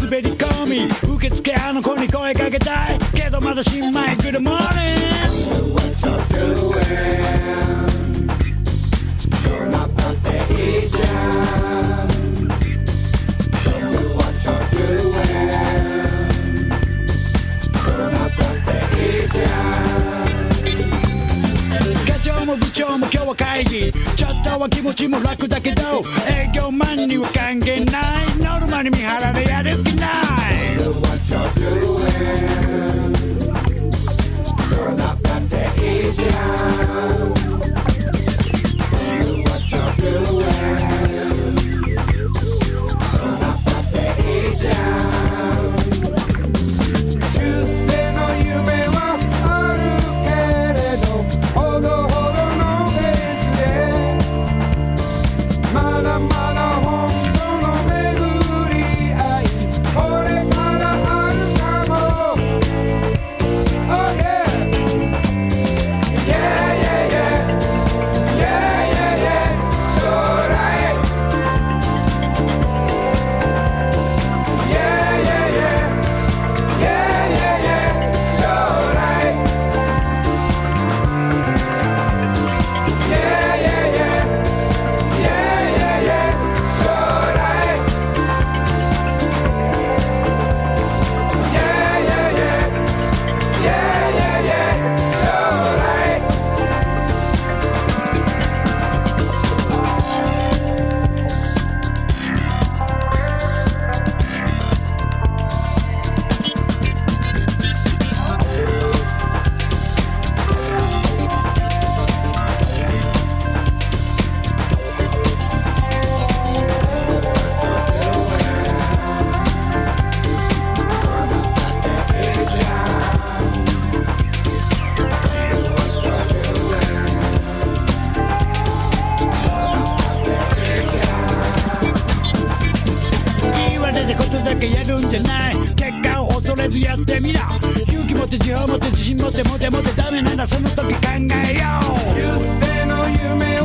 滑り込み受付あの子に声かけたいけどまだ新米 Good morning What you're doing You're not that easy Don't do what you're doing You're not that easy 課長も部長も今日は会議ちょっとは気持ちも楽だけど営業マンには関係ないノルマに見張られやる気ない Do what you're doing You're not that easy Do what you're doing You're not that easy 出世の夢はあるけれどほどほどのペースでまだまだ本当の巡り合いこれからあるかも Oh yeah Yeah yeah yeah Yeah yeah yeah 将来 Yeah yeah yeah Yeah yeah yeah 将来 Yeah yeah yeah Yeah yeah yeah 将来 Yeah yeah yeah Yeah yeah yeah 将来言われたことだけやるんじゃない結果を恐れずやってみろ勇気持って自信持って自信持ってモテモテダメならその時考えよう出世の夢を